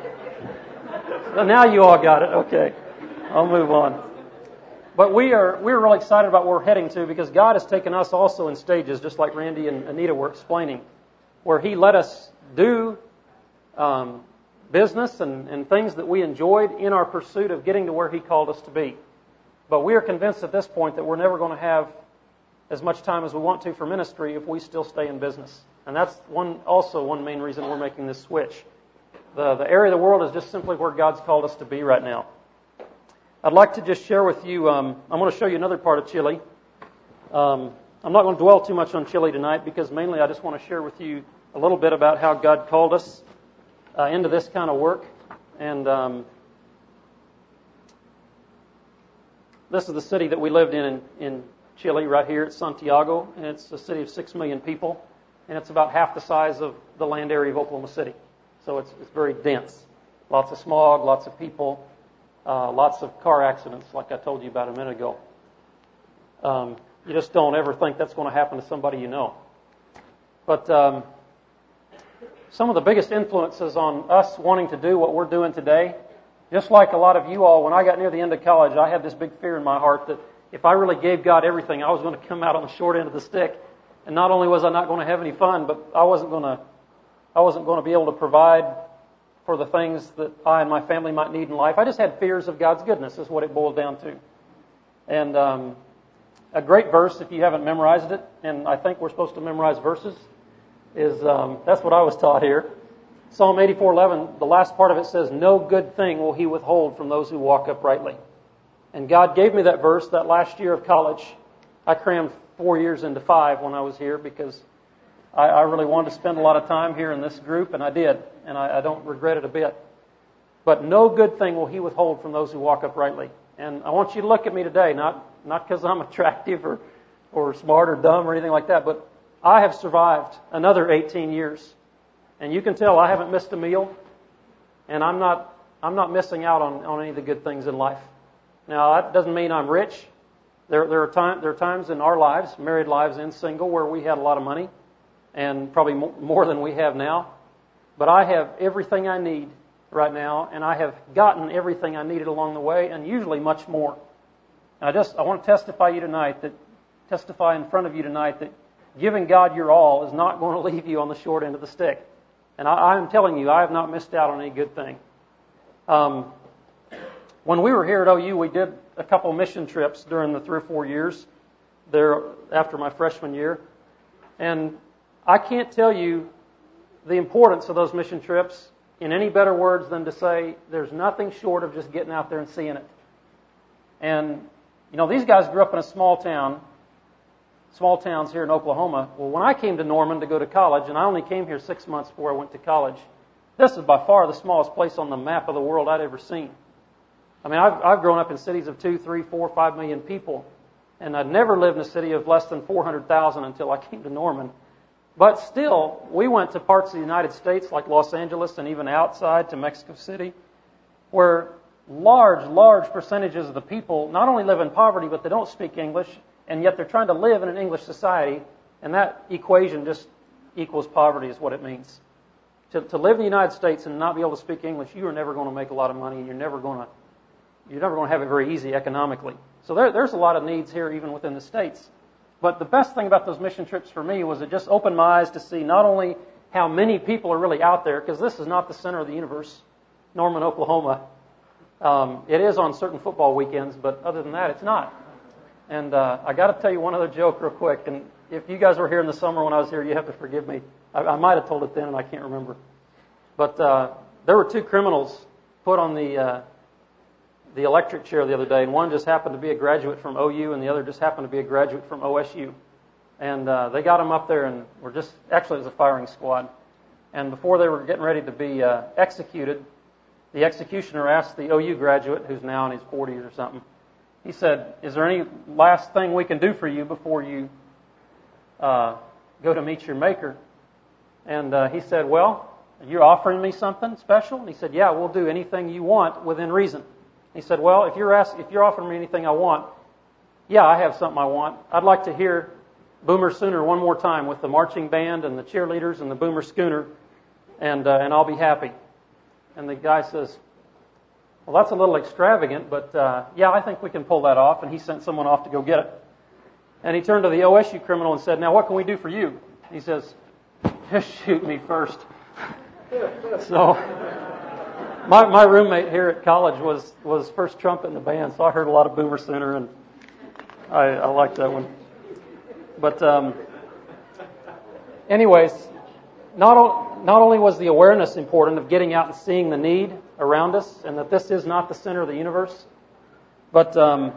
so now you all got it. Okay. I'll move on. But we are we're really excited about where we're heading to because God has taken us also in stages, just like Randy and Anita were explaining, where He let us do um, business and, and things that we enjoyed in our pursuit of getting to where He called us to be. But we are convinced at this point that we're never going to have as much time as we want to for ministry if we still stay in business. And that's one also one main reason we're making this switch. The, the area of the world is just simply where God's called us to be right now. I'd like to just share with you, um, I'm going to show you another part of Chile. Um, I'm not going to dwell too much on Chile tonight because mainly I just want to share with you a little bit about how God called us uh, into this kind of work. And um, this is the city that we lived in, in in Chile right here at Santiago, and it's a city of six million people, and it's about half the size of the land area of Oklahoma City. So it's it's very dense. Lots of smog, lots of people. Uh, lots of car accidents, like I told you about a minute ago. Um, you just don't ever think that's going to happen to somebody you know. But um, some of the biggest influences on us wanting to do what we're doing today, just like a lot of you all, when I got near the end of college, I had this big fear in my heart that if I really gave God everything, I was going to come out on the short end of the stick. And not only was I not going to have any fun, but I wasn't going to, I wasn't going to be able to provide for the things that I and my family might need in life. I just had fears of God's goodness, is what it boiled down to. And um, a great verse, if you haven't memorized it, and I think we're supposed to memorize verses, is um, that's what I was taught here. Psalm eighty-four eleven, the last part of it says, no good thing will He withhold from those who walk uprightly. And God gave me that verse that last year of college I crammed four years into five when I was here because I, I really wanted to spend a lot of time here in this group, and I did, and I, I don't regret it a bit. But no good thing will He withhold from those who walk uprightly. And I want you to look at me today, not not because I'm attractive or, or smart or dumb or anything like that, but I have survived another eighteen years. And you can tell I haven't missed a meal, and I'm not I'm not missing out on, on any of the good things in life. Now, that doesn't mean I'm rich. There there are time, there are times in our lives, married lives and single, where we had a lot of money, and probably more than we have now. But I have everything I need right now, and I have gotten everything I needed along the way, and usually much more. And I just I want to testify you tonight that testify in front of you tonight that giving God your all is not going to leave you on the short end of the stick. And I, I am telling you, I have not missed out on any good thing. Um, when we were here at O U, we did a couple mission trips during the three or four years there after my freshman year, and I can't tell you the importance of those mission trips in any better words than to say there's nothing short of just getting out there and seeing it. And, you know, these guys grew up in a small town, small towns here in Oklahoma. Well, when I came to Norman to go to college, and I only came here six months before I went to college, this is by far the smallest place on the map of the world I'd ever seen. I mean, I've, I've grown up in cities of two, three, four, five million people, and I'd never lived in a city of less than four hundred thousand until I came to Norman. But still, we went to parts of the United States like Los Angeles and even outside to Mexico City, where large, large percentages of the people not only live in poverty, but they don't speak English, and yet they're trying to live in an English society, and that equation just equals poverty is what it means. To, to live in the United States and not be able to speak English, you are never going to make a lot of money, and you're never going to you're never going to have it very easy economically. So there, there's a lot of needs here, even within the States. But the best thing about those mission trips for me was it just opened my eyes to see not only how many people are really out there, because this is not the center of the universe, Norman, Oklahoma. Um, it is on certain football weekends, but other than that, it's not. And uh, I got to tell you one other joke real quick. And if you guys were here in the summer when I was here, you have to forgive me. I, I might have told it then, and I can't remember. But uh, there were two criminals put on the uh, the electric chair the other day, and one just happened to be a graduate from O U, and the other just happened to be a graduate from O S U. And uh, they got them up there, and were just actually it was a firing squad. And before they were getting ready to be uh, executed, the executioner asked the O U graduate, who's now in his forties or something, he said, "Is there any last thing we can do for you before you uh, go to meet your maker?" And uh, he said, "Well, you're offering me something special?" And he said, "Yeah, we'll do anything you want within reason." He said, "Well, if you're asking, if you're offering me anything I want, yeah, I have something I want. I'd like to hear Boomer Sooner one more time with the marching band and the cheerleaders and the Boomer Schooner, and uh, and I'll be happy." And the guy says, "Well, that's a little extravagant, but uh, yeah, I think we can pull that off." And he sent someone off to go get it. And he turned to the O S U criminal and said, "Now, what can we do for you?" He says, "Just shoot me first." So my my roommate here at college was, was first trumpet in the band, so I heard a lot of Boomer Sooner, and I, I liked that one. But um, anyways, not o- not only was the awareness important of getting out and seeing the need around us, and that this is not the center of the universe, but um,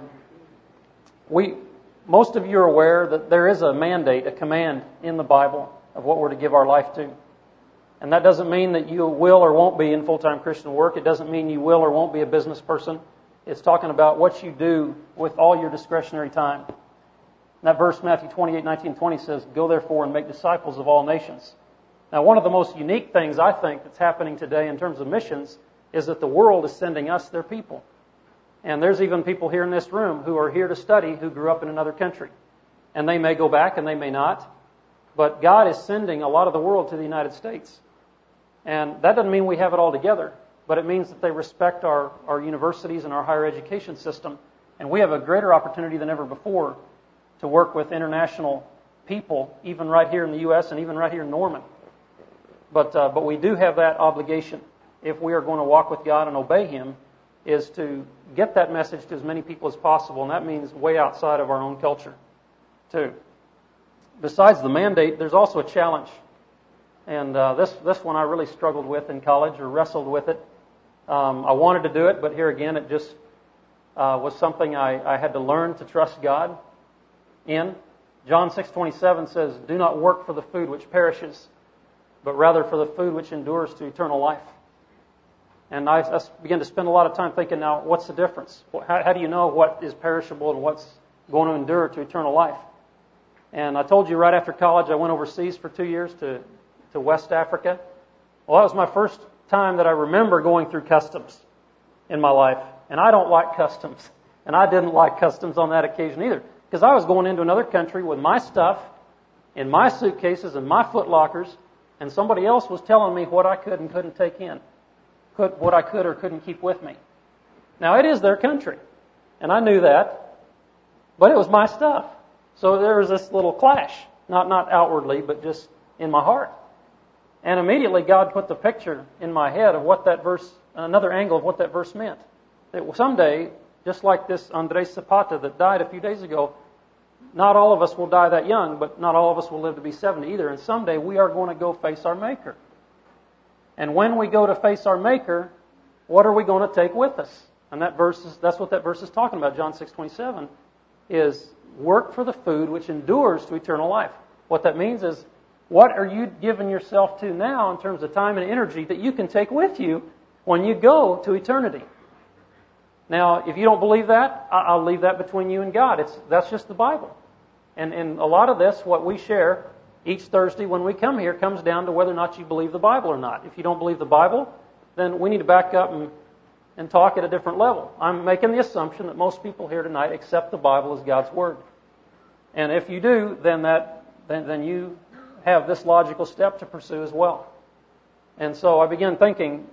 we most of you are aware that there is a mandate, a command in the Bible of what we're to give our life to. And that doesn't mean that you will or won't be in full-time Christian work. It doesn't mean you will or won't be a business person. It's talking about what you do with all your discretionary time. And that verse, Matthew twenty-eight, nineteen, twenty says, "Go therefore and make disciples of all nations." Now, one of the most unique things I think that's happening today in terms of missions is that the world is sending us their people. And there's even people here in this room who are here to study who grew up in another country. And they may go back and they may not. But God is sending a lot of the world to the United States. And that doesn't mean we have it all together, but it means that they respect our, our universities and our higher education system. And we have a greater opportunity than ever before to work with international people, even right here in the U S and even right here in Norman. But uh, but we do have that obligation, if we are going to walk with God and obey Him, is to get that message to as many people as possible. And that means way outside of our own culture, too. Besides the mandate, there's also a challenge. And uh, this this one I really struggled with in college, or wrestled with it. Um, I wanted to do it, but here again, it just uh, was something I, I had to learn to trust God. in. John six twenty-seven says, "Do not work for the food which perishes, but rather for the food which endures to eternal life." And I, I began to spend a lot of time thinking, now, what's the difference? How, how do you know what is perishable and what's going to endure to eternal life? And I told you right after college, I went overseas for two years to, to West Africa. Well, that was my first time that I remember going through customs in my life. And I don't like customs. And I didn't like customs on that occasion either. Because I was going into another country with my stuff, in my suitcases and my foot lockers, and somebody else was telling me what I could and couldn't take in. Could, what I could or couldn't keep with me. Now, it is their country. And I knew that. But it was my stuff. So there was this little clash. Not, not outwardly, but just in my heart. And immediately God put the picture in my head of what that verse, another angle of what that verse meant. That someday, just like this Andres Zapata that died a few days ago, not all of us will die that young, but not all of us will live to be seventy either. And someday we are going to go face our Maker. And when we go to face our Maker, what are we going to take with us? And that verse is, that's what that verse is talking about, John six twenty-seven, is work for the food which endures to eternal life. What that means is, what are you giving yourself to now in terms of time and energy that you can take with you when you go to eternity? Now, if you don't believe that, I'll leave that between you and God. It's that's just the Bible. And, and a lot of this, what we share each Thursday when we come here, comes down to whether or not you believe the Bible or not. If you don't believe the Bible, then we need to back up and, and talk at a different level. I'm making the assumption that most people here tonight accept the Bible as God's Word. And if you do, then that then, then you have this logical step to pursue as well. And so I began thinking,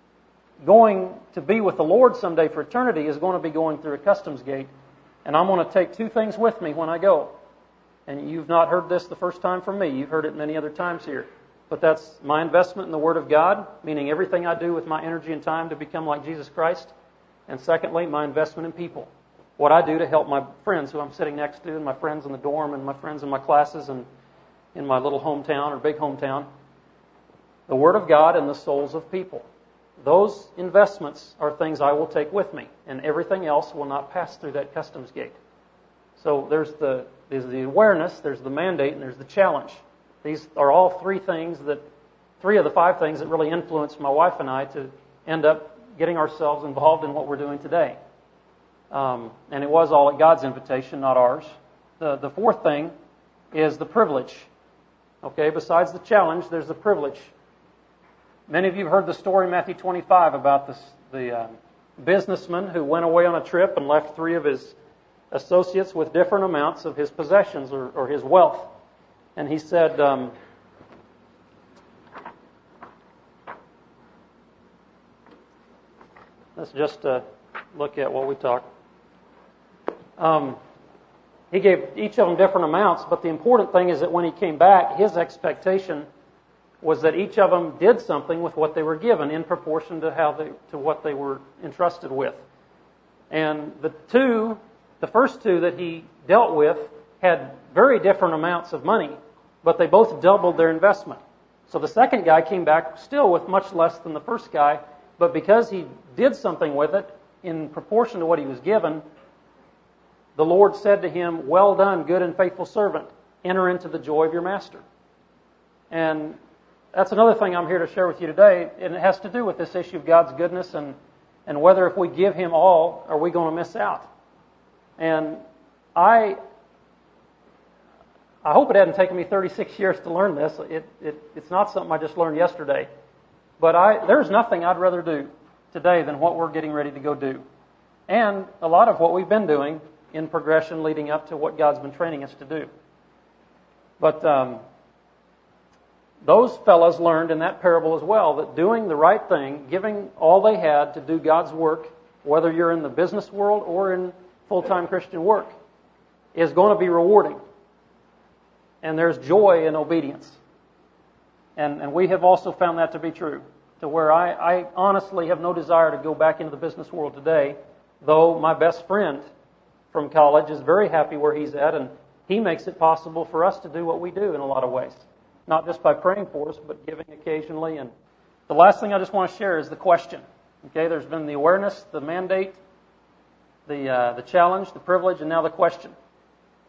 going to be with the Lord someday for eternity is going to be going through a customs gate. And I'm going to take two things with me when I go. And you've not heard this the first time from me. You've heard it many other times here. But that's my investment in the Word of God, meaning everything I do with my energy and time to become like Jesus Christ. And secondly, my investment in people. What I do to help my friends who I'm sitting next to, and my friends in the dorm, and my friends in my classes, and in my little hometown or big hometown. The Word of God and the souls of people. Those investments are things I will take with me. And everything else will not pass through that customs gate. So there's the there's the awareness, there's the mandate, and there's the challenge. These are all three things that, three of the five things that really influenced my wife and I to end up getting ourselves involved in what we're doing today. Um, and it was all at God's invitation, not ours. The the fourth thing is the privilege. Okay, besides the challenge, there's the privilege. Many of you have heard the story in Matthew twenty-five about this, the uh, businessman who went away on a trip and left three of his associates with different amounts of his possessions or, or his wealth. And he said, um, let's just uh, look at what we talked. Um, he gave each of them different amounts, but the important thing is that when he came back, his expectation was that each of them did something with what they were given in proportion to how they to what they were entrusted with. And the two, the first two that he dealt with had very different amounts of money, but they both doubled their investment. So the second guy came back still with much less than the first guy, but because he did something with it in proportion to what he was given, the Lord said to him, "Well done, good and faithful servant. Enter into the joy of your master." And that's another thing I'm here to share with you today, and it has to do with this issue of God's goodness and, and whether if we give Him all, are we going to miss out? And I I hope it hadn't taken me thirty-six years to learn this. It, it it's not something I just learned yesterday. But I there's nothing I'd rather do today than what we're getting ready to go do. And a lot of what we've been doing in progression leading up to what God's been training us to do. But um, those fellows learned in that parable as well that doing the right thing, giving all they had to do God's work, whether you're in the business world or in full-time Christian work, is going to be rewarding. And there's joy in obedience. And, and we have also found that to be true, to where I, I honestly have no desire to go back into the business world today, though my best friend from college is very happy where he's at, and he makes it possible for us to do what we do in a lot of ways. Not just by praying for us, but giving occasionally. And the last thing I just want to share is the question. Okay, there's been the awareness, the mandate, the uh, the challenge, the privilege, and now the question.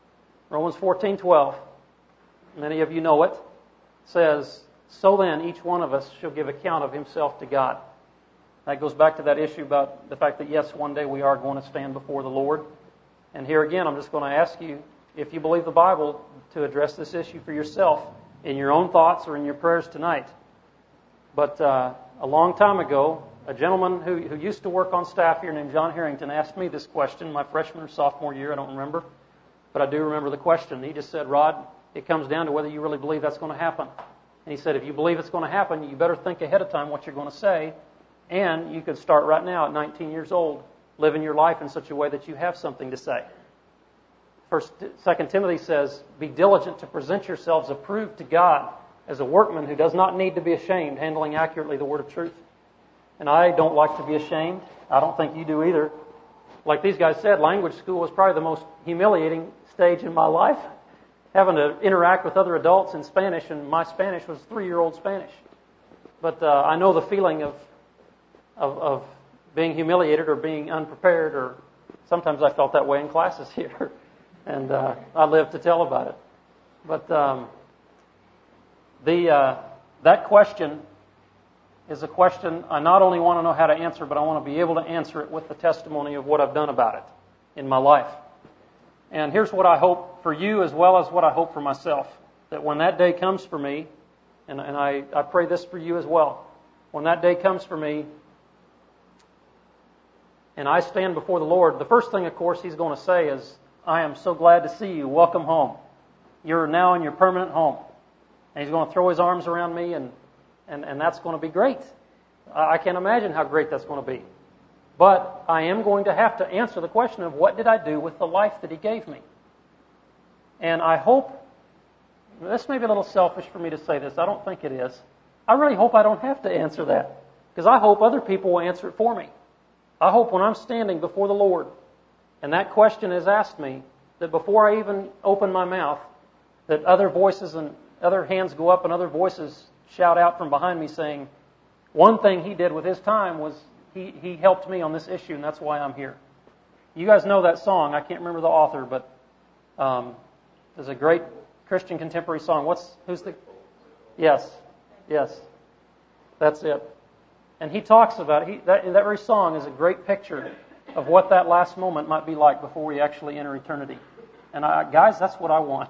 Romans fourteen twelve, many of you know it, says, "So then each one of us shall give account of himself to God." That goes back to that issue about the fact that, yes, one day we are going to stand before the Lord. And here again, I'm just going to ask you, if you believe the Bible, to address this issue for yourself in your own thoughts or in your prayers tonight. But uh, a long time ago, a gentleman who, who used to work on staff here named John Harrington asked me this question my freshman or sophomore year, I don't remember. But I do remember the question. He just said, "Rod, it comes down to whether you really believe that's going to happen." And he said, if you believe it's going to happen, you better think ahead of time what you're going to say. And you could start right now at nineteen years old, living your life in such a way that you have something to say. First, Second Timothy says, "Be diligent to present yourselves approved to God as a workman who does not need to be ashamed, handling accurately the word of truth." And I don't like to be ashamed. I don't think you do either. Like these guys said, language school was probably the most humiliating stage in my life. Having to interact with other adults in Spanish, and my Spanish was three-year-old Spanish. But uh, I know the feeling of, of of being humiliated or being unprepared, or sometimes I felt that way in classes here. And uh, I live to tell about it. But um, the uh, that question is a question I not only want to know how to answer, but I want to be able to answer it with the testimony of what I've done about it in my life. And here's what I hope for you as well as what I hope for myself. That when that day comes for me, and, and I, I pray this for you as well, when that day comes for me and I stand before the Lord, the first thing, of course, He's going to say is, "I am so glad to see you. Welcome home. You're now in your permanent home." And He's going to throw His arms around me, and, and, and that's going to be great. I can't imagine how great that's going to be. But I am going to have to answer the question of what did I do with the life that He gave me? And I hope, this may be a little selfish for me to say this, I don't think it is. I really hope I don't have to answer that, because I hope other people will answer it for me. I hope when I'm standing before the Lord and that question is asked me, that before I even open my mouth, that other voices and other hands go up and other voices shout out from behind me saying, one thing he did with his time was he, he helped me on this issue, and that's why I'm here. You guys know that song. I can't remember the author, but um, there's a great Christian contemporary song. What's who's the? Yes, yes, that's it. And he talks about it. He, that, that very song is a great picture of what that last moment might be like before we actually enter eternity. And I, guys, that's what I want.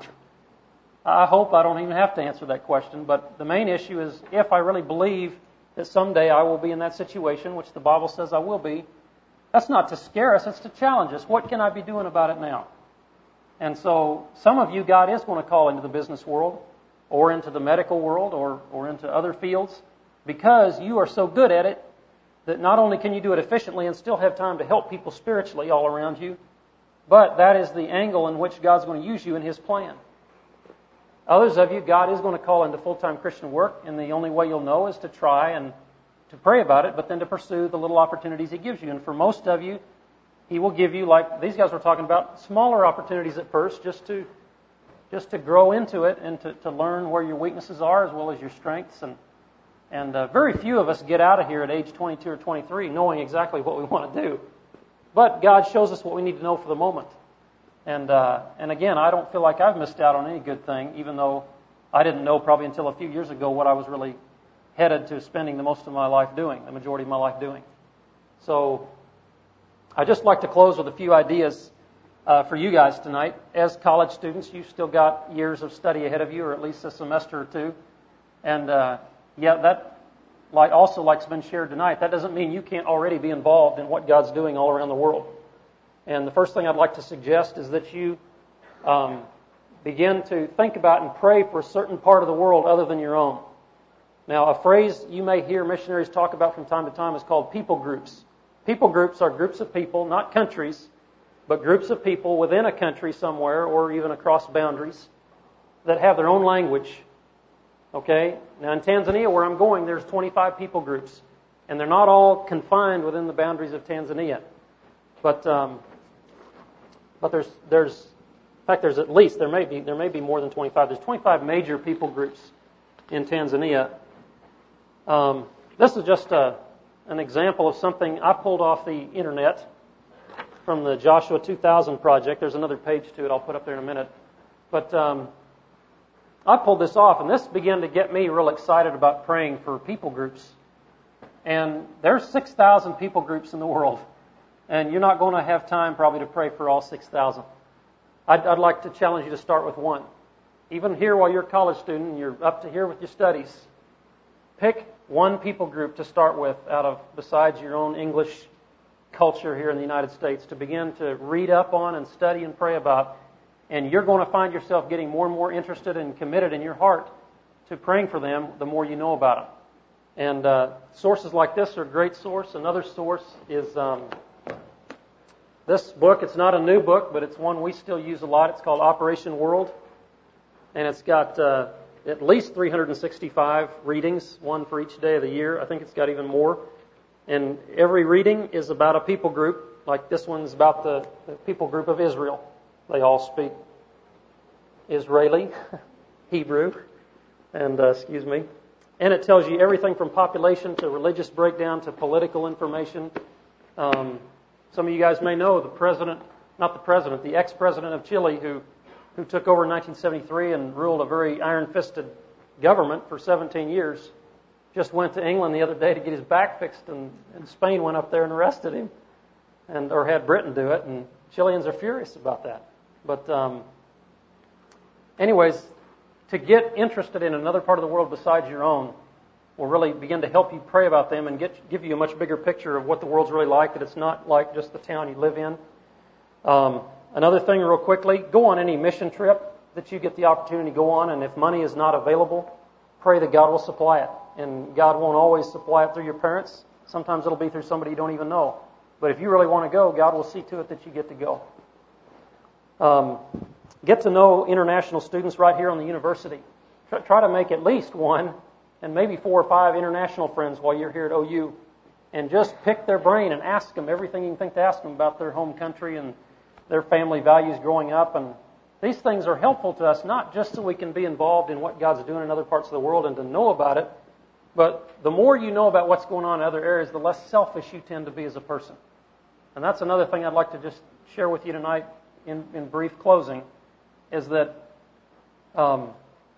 I hope I don't even have to answer that question, but the main issue is if I really believe that someday I will be in that situation, which the Bible says I will be, that's not to scare us, it's to challenge us. What can I be doing about it now? And so some of you, God is going to call into the business world or into the medical world or, or into other fields because you are so good at it that not only can you do it efficiently and still have time to help people spiritually all around you, but that is the angle in which God's going to use you in His plan. Others of you, God is going to call into full-time Christian work, and the only way you'll know is to try and to pray about it, but then to pursue the little opportunities He gives you. And for most of you, He will give you, like these guys were talking about, smaller opportunities at first, just to just to grow into it and to, to learn where your weaknesses are as well as your strengths. And and uh, very few of us get out of here at age twenty-two or twenty-three knowing exactly what we want to do. But God shows us what we need to know for the moment. And uh, and again, I don't feel like I've missed out on any good thing, even though I didn't know probably until a few years ago what I was really headed to spending the most of my life doing, the majority of my life doing. So I'd just like to close with a few ideas uh, for you guys tonight. As college students, you've still got years of study ahead of you, or at least a semester or two. And uh, yeah, that like also like's been shared tonight. That doesn't mean you can't already be involved in what God's doing all around the world. And the first thing I'd like to suggest is that you um, begin to think about and pray for a certain part of the world other than your own. Now, a phrase you may hear missionaries talk about from time to time is called people groups. People groups are groups of people, not countries, but groups of people within a country somewhere or even across boundaries that have their own language. Okay? Now, in Tanzania, where I'm going, there's twenty-five people groups, and they're not all confined within the boundaries of Tanzania. But um, But there's, there's, in fact, there's at least, there may be, there may be more than twenty-five. There's twenty-five major people groups in Tanzania. Um, this is just a, an example of something I pulled off the internet from the Joshua two thousand project. There's another page to it I'll put up there in a minute. But um, I pulled this off, and this began to get me real excited about praying for people groups. And there's six thousand people groups in the world, and you're not going to have time probably to pray for all six thousand. I'd, I'd like to challenge you to start with one. Even here while you're a college student and you're up to here with your studies, pick one people group to start with out of, besides your own English culture here in the United States, to begin to read up on and study and pray about. And you're going to find yourself getting more and more interested and committed in your heart to praying for them the more you know about them. And uh, sources like this are a great source. Another source is um, this book. It's not a new book, but it's one we still use a lot. It's called Operation World. And it's got uh, at least three hundred sixty-five readings, one for each day of the year. I think it's got even more. And every reading is about a people group. Like this one's about the, the people group of Israel. They all speak Israeli, Hebrew, and uh, excuse me. And it tells you everything from population to religious breakdown to political information. Um, some of you guys may know the president, not the president, the ex-president of Chile who, who took over in nineteen seventy-three and ruled a very iron-fisted government for seventeen years, just went to England the other day to get his back fixed, and, and Spain went up there and arrested him, and or had Britain do it, and Chileans are furious about that. But um, anyways, to get interested in another part of the world besides your own will really begin to help you pray about them and get, give you a much bigger picture of what the world's really like, that it's not like just the town you live in. Um, another thing real quickly, go on any mission trip that you get the opportunity to go on, and if money is not available, pray that God will supply it. And God won't always supply it through your parents. Sometimes it'll be through somebody you don't even know. But if you really want to go, God will see to it that you get to go. Um, get to know international students right here on the university. Try, try to make at least one and maybe four or five international friends while you're here at O U. And just pick their brain and ask them everything you can think to ask them about their home country and their family values growing up. And these things are helpful to us, not just so we can be involved in what God's doing in other parts of the world and to know about it, but the more you know about what's going on in other areas, the less selfish you tend to be as a person. And that's another thing I'd like to just share with you tonight in, in brief closing, is that um,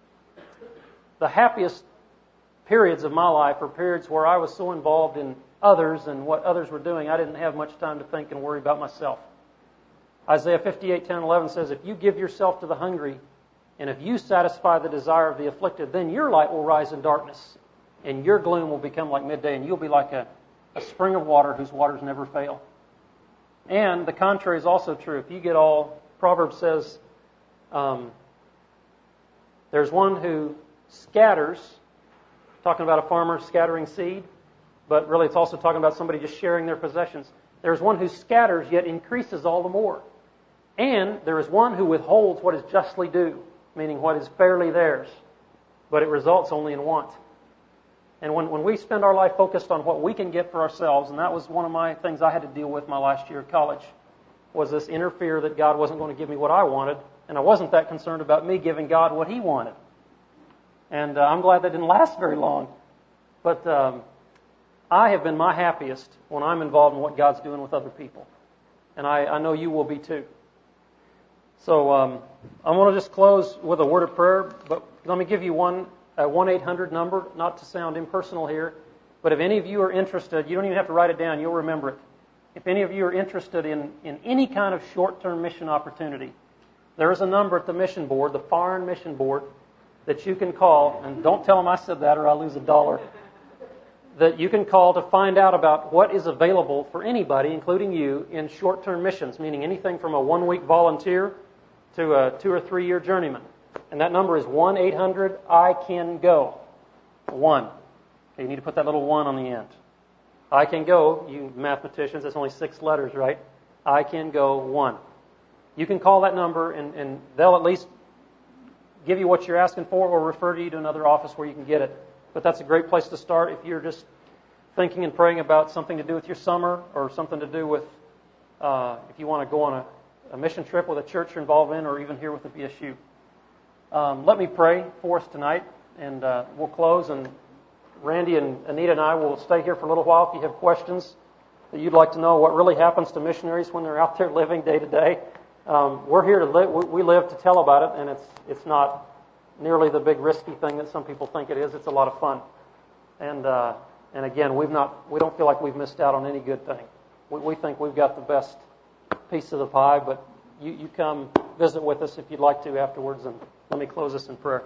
the happiest periods of my life are periods where I was so involved in others and what others were doing, I didn't have much time to think and worry about myself. Isaiah fifty-eight, ten, eleven says, if you give yourself to the hungry, and if you satisfy the desire of the afflicted, then your light will rise in darkness, and your gloom will become like midday, and you'll be like a, a spring of water whose waters never fail. And the contrary is also true. If you get all, Proverbs says, um, there's one who scatters, talking about a farmer scattering seed, but really it's also talking about somebody just sharing their possessions. There's one who scatters yet increases all the more. And there is one who withholds what is justly due, meaning what is fairly theirs, but it results only in want. And when, when we spend our life focused on what we can get for ourselves, and that was one of my things I had to deal with my last year of college, was this inner fear that God wasn't going to give me what I wanted, and I wasn't that concerned about me giving God what He wanted. And uh, I'm glad that didn't last very long. But um, I have been my happiest when I'm involved in what God's doing with other people. And I, I know you will be too. So um, I want to just close with a word of prayer, but let me give you one a one eight hundred number, not to sound impersonal here, but if any of you are interested, you don't even have to write it down, you'll remember it. If any of you are interested in, in any kind of short-term mission opportunity, there is a number at the mission board, the Foreign Mission Board, that you can call, and don't tell them I said that or I'll lose a dollar, that you can call to find out about what is available for anybody, including you, in short-term missions, meaning anything from a one-week volunteer to a two- or three-year journeyman. And that number is one eight hundred I can go. One. Okay, you need to put that little one on the end. I can go, you mathematicians, that's only six letters, right? I can go one. You can call that number and, and they'll at least give you what you're asking for or refer you to another office where you can get it. But that's a great place to start if you're just thinking and praying about something to do with your summer or something to do with, uh, if you want to go on a, a mission trip with a church you're involved in or even here with the B S U. Um, let me pray for us tonight, and uh, we'll close. And Randy and Anita and I will stay here for a little while. If you have questions that you'd like to know what really happens to missionaries when they're out there living day to day, Um, we're here to live. We live to tell about it, and it's it's not nearly the big risky thing that some people think it is. It's a lot of fun, and uh, and again, we've not we don't feel like we've missed out on any good thing. We, we think we've got the best piece of the pie, but you, you come visit with us if you'd like to afterwards. And let me close this in prayer.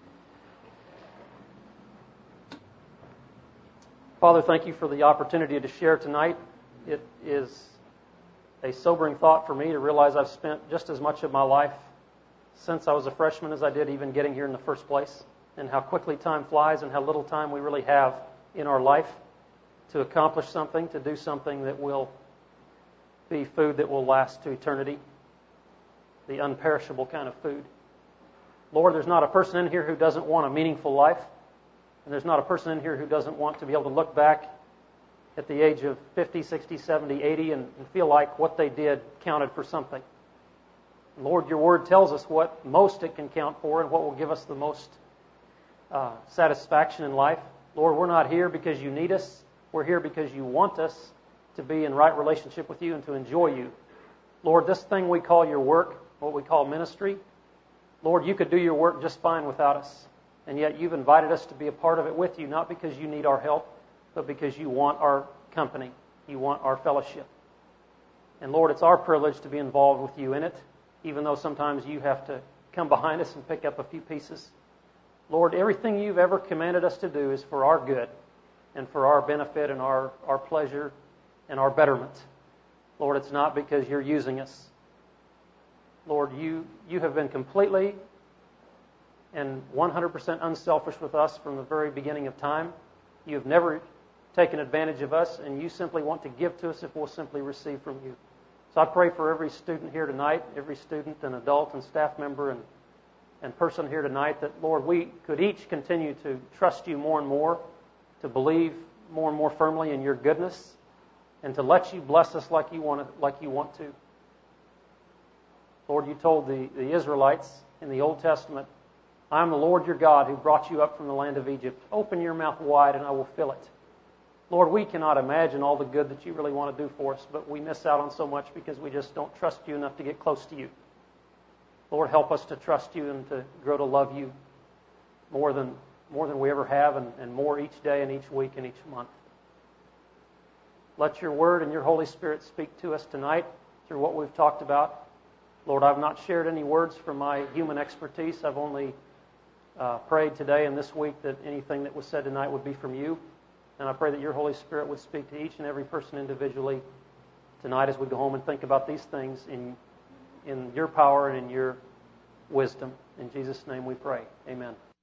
Father, thank you for the opportunity to share tonight. It is a sobering thought for me to realize I've spent just as much of my life since I was a freshman as I did even getting here in the first place, and how quickly time flies and how little time we really have in our life to accomplish something, to do something that will be food that will last to eternity, the unperishable kind of food. Lord, there's not a person in here who doesn't want a meaningful life, and there's not a person in here who doesn't want to be able to look back at the age of fifty, sixty, seventy, eighty and, and feel like what they did counted for something. Lord, your word tells us what most it can count for and what will give us the most uh, satisfaction in life. Lord, we're not here because you need us. We're here because you want us to be in right relationship with you and to enjoy you. Lord, this thing we call your work, what we call ministry, Lord, you could do your work just fine without us. And yet you've invited us to be a part of it with you, not because you need our help, but because you want our company. You want our fellowship. And Lord, it's our privilege to be involved with you in it, even though sometimes you have to come behind us and pick up a few pieces. Lord, everything you've ever commanded us to do is for our good and for our benefit and our, our pleasure and our betterment. Lord, it's not because you're using us. Lord, you, you have been completely and one hundred percent unselfish with us from the very beginning of time. You have never taken advantage of us, and you simply want to give to us if we'll simply receive from you. So I pray for every student here tonight, every student and adult and staff member and, and person here tonight, that, Lord, we could each continue to trust you more and more, to believe more and more firmly in your goodness, and to let you bless us like you want to, like you want to. Lord, you told the, the Israelites in the Old Testament, I am the Lord your God who brought you up from the land of Egypt. Open your mouth wide and I will fill it. Lord, we cannot imagine all the good that you really want to do for us, but we miss out on so much because we just don't trust you enough to get close to you. Lord, help us to trust you and to grow to love you more than more than we ever have, and, and more each day and each week and each month. Let your word and your Holy Spirit speak to us tonight through what we've talked about. Lord, I've not shared any words from my human expertise. I've only uh, prayed today and this week that anything that was said tonight would be from you. And I pray that your Holy Spirit would speak to each and every person individually tonight as we go home and think about these things in, in your power and in your wisdom. In Jesus' name we pray. Amen.